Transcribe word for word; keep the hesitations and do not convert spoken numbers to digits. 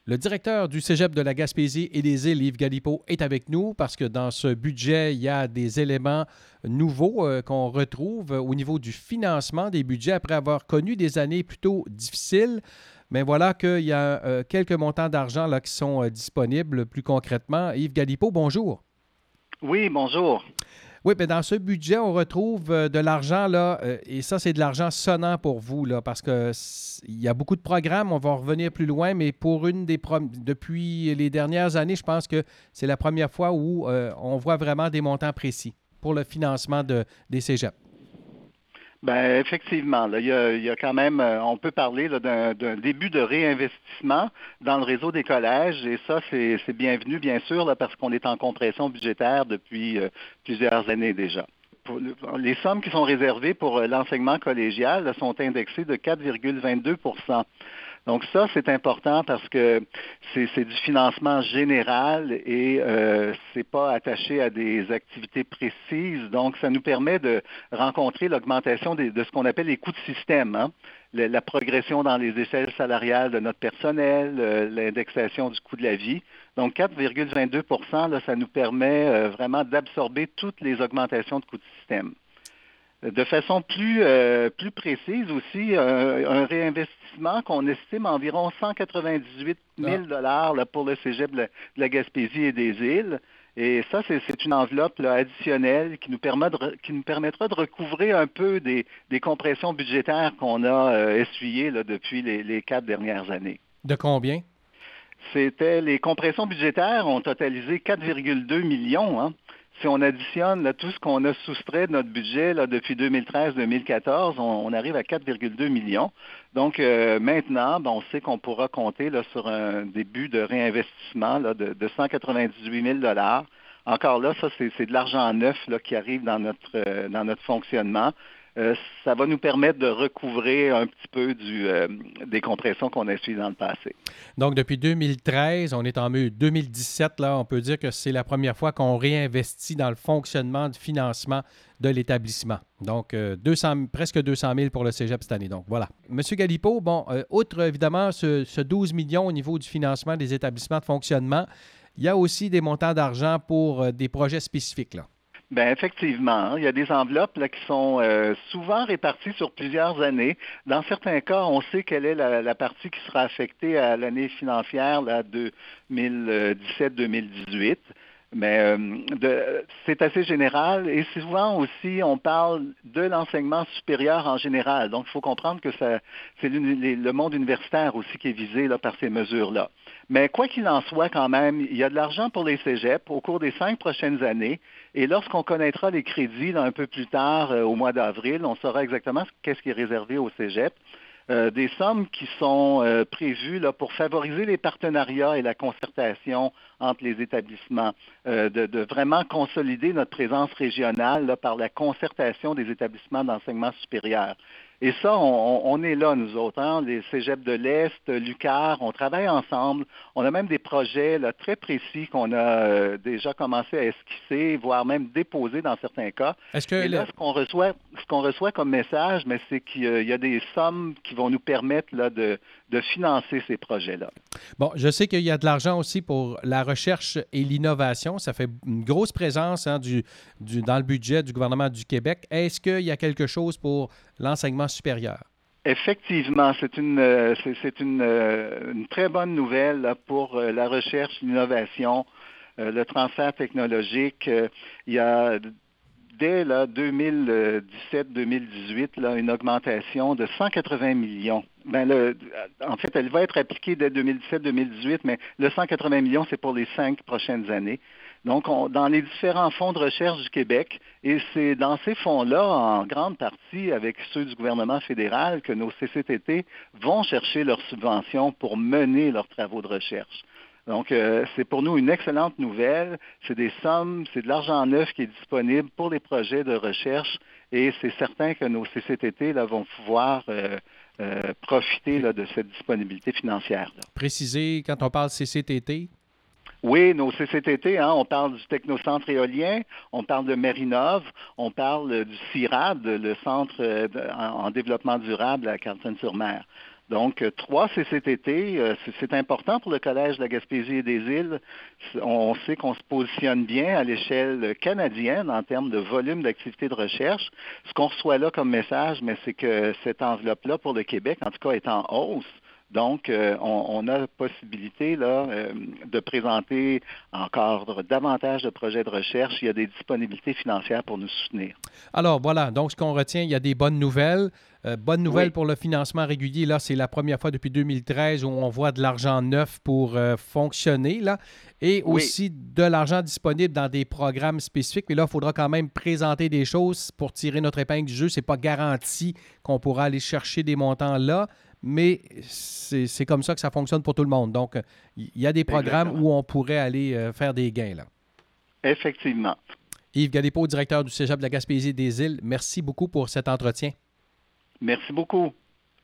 Le directeur du Cégep de la Gaspésie et des Îles, Yves Galipeau, est avec nous parce que dans ce budget, il y a des éléments nouveaux euh, qu'on retrouve au niveau du financement des budgets après avoir connu des années plutôt difficiles. Mais voilà qu'il y a euh, quelques montants d'argent là, qui sont euh, disponibles plus concrètement. Yves Galipeau, bonjour. Oui, bonjour. Oui, bien dans ce budget, on retrouve euh, de l'argent, là, euh, et ça, c'est de l'argent sonnant pour vous, là, parce que s- il y a beaucoup de programmes, on va en revenir plus loin, mais pour une des prom- depuis les dernières années, je pense que c'est la première fois où euh, on voit vraiment des montants précis pour le financement de, des cégeps. Ben effectivement, là, il y a, il y a quand même, euh, on peut parler là, d'un, d'un début de réinvestissement dans le réseau des collèges, et ça, c'est, c'est bienvenu, bien sûr, là, parce qu'on est en compression budgétaire depuis euh, plusieurs années déjà. Pour le- les sommes qui sont réservées pour euh, l'enseignement collégial là, sont indexées de quatre virgule vingt-deux pour cent. Donc ça, c'est important parce que c'est, c'est du financement général et euh, c'est pas attaché à des activités précises. Donc ça nous permet de rencontrer l'augmentation des- de ce qu'on appelle les coûts de système, hein. Le- la progression dans les échelles salariales de notre personnel, euh, l'indexation du coût de la vie. Donc quatre virgule vingt-deux pour cent, là, ça nous permet euh, vraiment d'absorber toutes les augmentations de coûts de système. De façon plus, euh, plus précise aussi, un, un réinvestissement qu'on estime à environ cent quatre-vingt-dix-huit Ah, mille dollars là, pour le Cégep de la, de la Gaspésie et des Îles. Et ça, c'est, c'est une enveloppe là, additionnelle qui nous, permet de re- qui nous permettra de recouvrer un peu des, des compressions budgétaires qu'on a euh, essuyées là, depuis les, les quatre dernières années. de combien? C'était les compressions budgétaires ont totalisé quatre virgule deux millions. Hein. Si on additionne là, tout ce qu'on a soustrait de notre budget là, depuis deux mille treize-deux mille quatorze, on, on arrive à quatre virgule deux millions. Donc euh, maintenant, ben, on sait qu'on pourra compter là, sur un début de réinvestissement là, de, de cent quatre-vingt-dix-huit mille dollars. Encore là, ça c'est, c'est de l'argent neuf là, qui arrive dans notre, euh, dans notre fonctionnement. Euh, ça va nous permettre de recouvrer un petit peu du, euh, des compressions qu'on a suivies dans le passé. Donc, depuis deux mille treize, on est en deux mille dix-sept, là, on peut dire que c'est la première fois qu'on réinvestit dans le fonctionnement du financement de l'établissement. Donc, euh, deux cents, presque deux cent mille pour le Cégep cette année. Donc, voilà. Monsieur Galipeau, bon, euh, outre évidemment ce, ce douze millions au niveau du financement des établissements de fonctionnement, il y a aussi des montants d'argent pour euh, des projets spécifiques, là. Ben effectivement, hein, il y a des enveloppes là, qui sont euh, souvent réparties sur plusieurs années. Dans certains cas, on sait quelle est la, la partie qui sera affectée à l'année financière là, deux mille dix-sept-deux mille dix-huit. Mais euh, de- c'est assez général et souvent aussi on parle de l'enseignement supérieur en général. Donc il faut comprendre que ça, c'est l'uni- le monde universitaire aussi qui est visé là, par ces mesures-là. Mais quoi qu'il en soit quand même, il y a de l'argent pour les cégeps au cours des cinq prochaines années. Et lorsqu'on connaîtra les crédits là, un peu plus tard, euh, au mois d'avril, on saura exactement ce- qu'est-ce qui est réservé au cégep. Euh, des sommes qui sont euh, prévues là, pour favoriser les partenariats et la concertation entre les établissements, euh, de, de vraiment consolider notre présence régionale là, par la concertation des établissements d'enseignement supérieur. Et ça, on, on est là, nous autres, hein, les cégeps de l'Est, l'U Q A R, on travaille ensemble. On a même des projets là, très précis qu'on a euh, déjà commencé à esquisser, voire même déposer dans certains cas. Est-ce que Et le- là, ce qu'on reçoit, ce qu'on reçoit comme message, mais c'est qu'il y a, il y a des sommes qui vont nous permettre là, de, de financer ces projets-là. Bon, je sais qu'il y a de l'argent aussi pour la recherche et l'innovation. Ça fait une grosse présence hein, du, du- dans le budget du gouvernement du Québec. Est-ce qu'il y a quelque chose pour l'enseignement supérieur? Effectivement, c'est une, euh, c'est, c'est une, euh, une très bonne nouvelle là, pour euh, la recherche, l'innovation, euh, le transfert technologique. Euh, il y a dès là, deux mille dix-sept-deux mille dix-huit là, une augmentation de cent quatre-vingts millions. Ben, le, en fait, elle va être appliquée dès deux mille dix-sept-deux mille dix-huit, mais le cent quatre-vingts millions, c'est pour les cinq prochaines années. Donc, on, dans les différents fonds de recherche du Québec, et c'est dans ces fonds-là, en grande partie avec ceux du gouvernement fédéral, que nos C C T T vont chercher leurs subventions pour mener leurs travaux de recherche. Donc, euh, c'est pour nous une excellente nouvelle. C'est des sommes, c'est de l'argent neuf qui est disponible pour les projets de recherche et c'est certain que nos C C T T là, vont pouvoir euh, euh, profiter là, de cette disponibilité financière. Là. Préciser, quand on parle C C T T, Oui, nos C C T T, hein, on parle du Technocentre éolien, on parle de Mérinov, on parle euh, du C I R A D, le Centre euh, de- en, en développement durable à Carleton-sur-Mer. Donc, euh, trois C C T T, euh, c'est c'est important pour le Collège de la Gaspésie et des Îles. C'est- On sait qu'on se positionne bien à l'échelle canadienne en termes de volume d'activité de recherche. Ce qu'on reçoit là comme message, mais c'est que cette enveloppe-là pour le Québec, en tout cas, est en hausse. Donc, euh, on, on a la possibilité là, euh, de présenter encore davantage de projets de recherche. Il y a des disponibilités financières pour nous soutenir. Alors voilà, donc ce qu'on retient, il y a des bonnes nouvelles. Euh, bonne nouvelle Oui, pour le financement régulier. Là, c'est la première fois depuis deux mille treize où on voit de l'argent neuf pour euh, fonctionner. Là, et oui, aussi de l'argent disponible dans des programmes spécifiques. Mais là, il faudra quand même présenter des choses pour tirer notre épingle du jeu. Ce n'est pas garanti qu'on pourra aller chercher des montants là, mais c'est c'est comme ça que ça fonctionne pour tout le monde. Donc, il y a des programmes exactement. où on pourrait aller euh, faire des gains. Là. Effectivement. Yves Galipeau, directeur du Cégep de la Gaspésie des Îles, merci beaucoup pour cet entretien. Merci beaucoup.